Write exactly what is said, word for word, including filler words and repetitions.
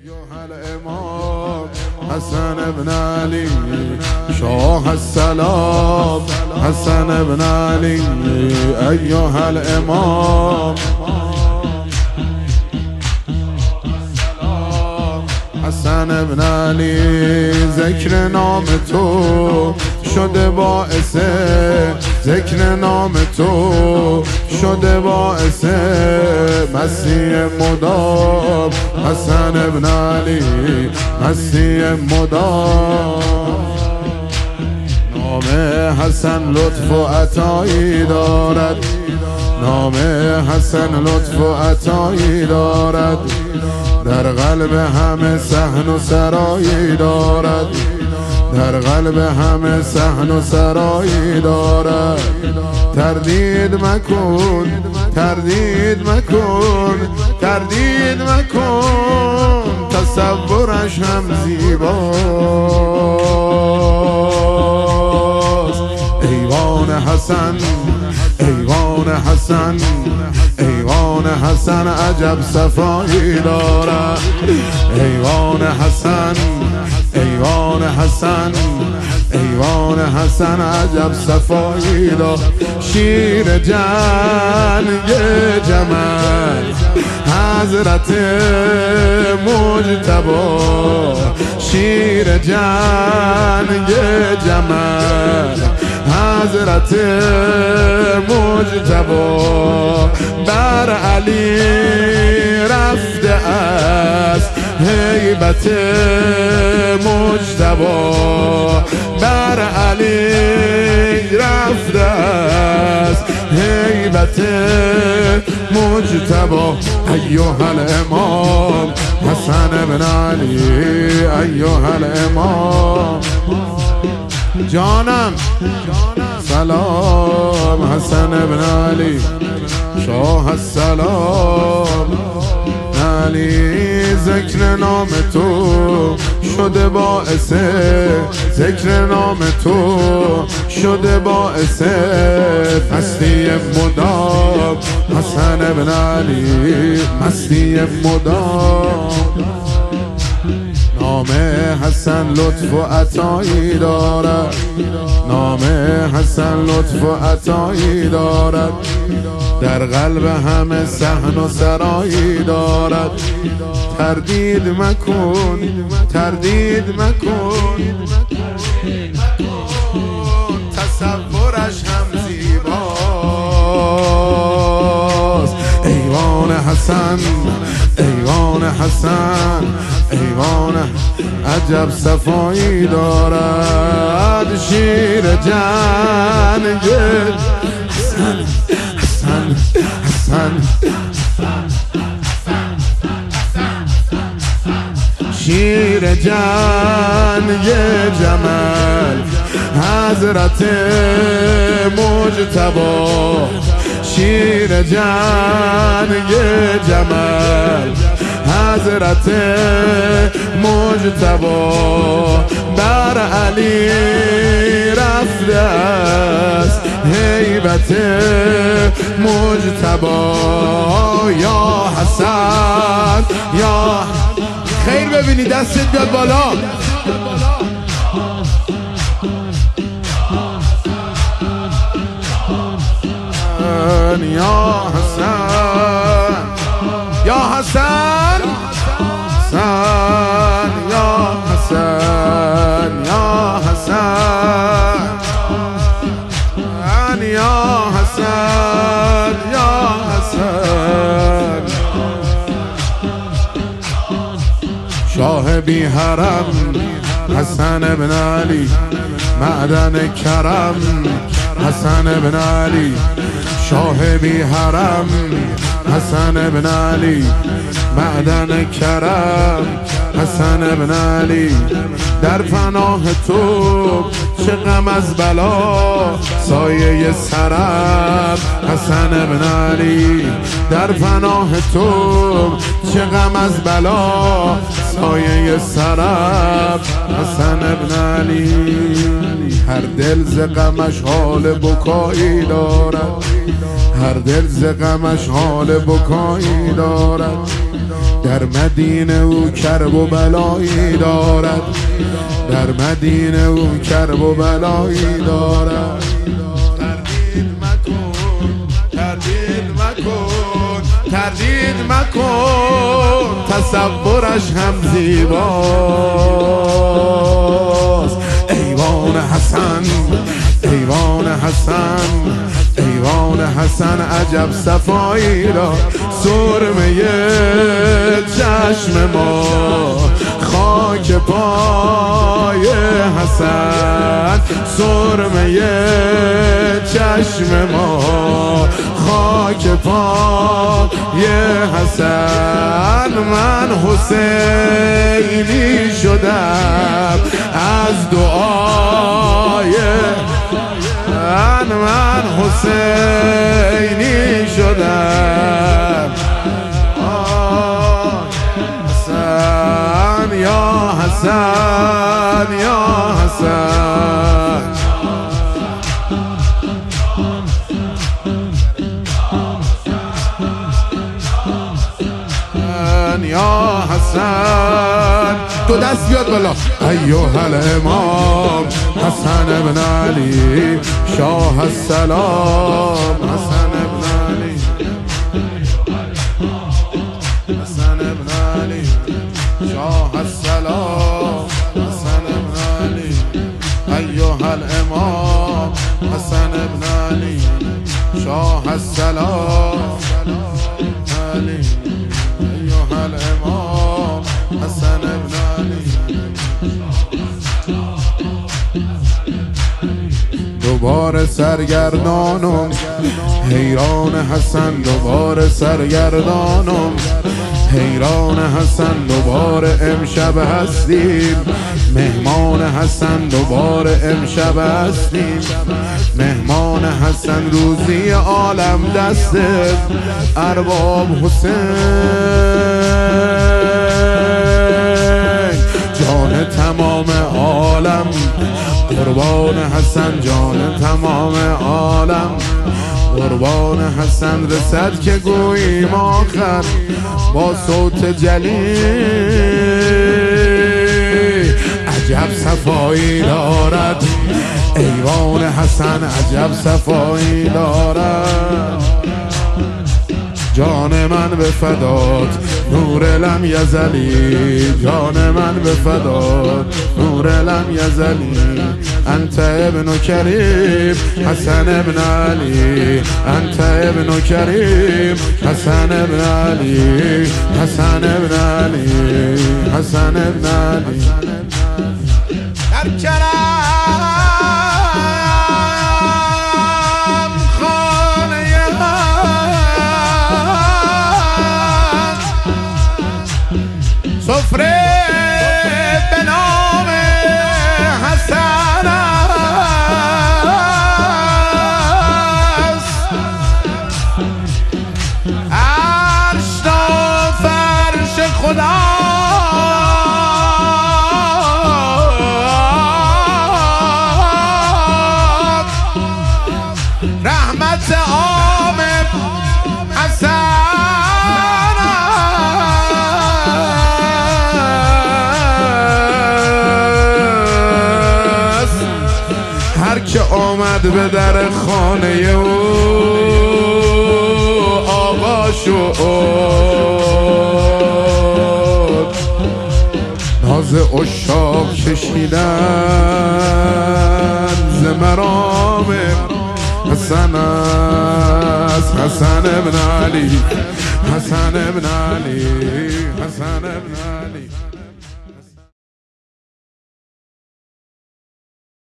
أيها الإمام حسن بن علي شاه السلام حسن بن علي أيها الإمام حسن بن علی ذکر نام تو شده باعث ذکر نام تو شده باعث مسیح مدام حسن بن علی مسیح مدام نام حسن لطف و عطایی دارد نام حسن لطف و عطایی دارد در قلب همه صحن و سرایی دارد در قلب همه صحن و سرایی دارد تردید مکن تردید مکن تردید مکن تصورش هم زیباست ایوان حسن ایوان حسن ایوان حسن عجب صفایی دارد ایوان حسن ایوان حسن ایوان حسن عجب صفایی دارد شیر جنگ جمل حضرت مجتبی شیر جنگ جمل حضرت مجتبی بر علی رفته است هیبت مجتبی بر علی رفته است هیبت مجتبی ایها الامام حسن بن علی ایها الامام جانم سلام حسن بن علی شاه السلام علی ذکر نام تو شده باعث ذکر نام تو شده باعث مستی مدام حسن بن علی مستی مدام نام حسن لطف و عطایی دارد نام حسن لطف و عطایی دارد در قلب همه صحن و سرایی دارد تردید مکن تردید مکن تصورش هم زیباست ایوان حسن ایوان حسن ایوان عجب صفایی دارد شیر جنگ حسن حسن حسن شیر جنگ جمل حضرت مجتبی شیر جنگ جمل حضرت مجتبی بر علی رفته است هیبت مجتبی یا حسن یا خیر ببینی دستت بیاد بالا یا حسن یا حسن حسن یا حسن یا حسن یا حسن یا حسن شاه بی حرم حسن بن علی معدن کرم حسن بن علی شاه بی حرم حسن بن علی معدن کرم حسن بن علی در پناه تو چه غم از بلا سایه سرم حسن بن علی در پناه تو چه غم از بلا سایه سرم حسن بن علی هر دل ز غمش حال بکایی دارد هر دل ز غمش حال بکایی دارد در مدینه او کرب و بلایی دارد، در مدینه او کرب و بلایی دارد. تردید مکن، تردید مکن، تردید مکن، تصورش هم زیباست. ایوان حسن، ایوان حسن، ایوان حسن عجب صفایی را. سرمه چشم ما خاک پای حسن، سرمه چشم ما خاک پای حسن. من حسینی شدم از دعای من، من حسینی شدم. حسن یا حسن یا حسن، یا حسن. تو دست بیاد بالا. ایها الامام حسن ابن علی شاه السلام، حسن ابن علی، حسن ابن علی شاه السلام، حسن ابن علی. ایها الامام حسن ابن علی شاه السلام علی. ایها الامام حسن ابن علی. دوباره سرگردانم حیران حسن، دوباره سرگردانم حیران حسن. دوباره امشب هستیم مهمان حسن، دوباره امشب هستیم مهمان حسن. روزی عالم دست ارباب حسین، جان تمام عالم قربان حسن، جان تمام عالم قربان حسن. رسد که گوییم آخر با صوت جلی، عجب صفایی دارد ایوان حسن، عجب صفایی دارد. جان من به فدات نور لم یزلی، جان من به فدات نور لم یزلی. انت ابن کریم حسن ابن علی، انت ابن کریم حسن ابن علی، حسن ابن علی، حسن ابن علی. در کرم خانه سفره به نام حسن است. عرش تا فرش خدا رحمت عام حسن. هر که آمد به در خانه او آقا شد، ناز عشاق کشیدن ز مرام حسن است. حسن ابن علی، حسن ابن علی، حسن ابن علی.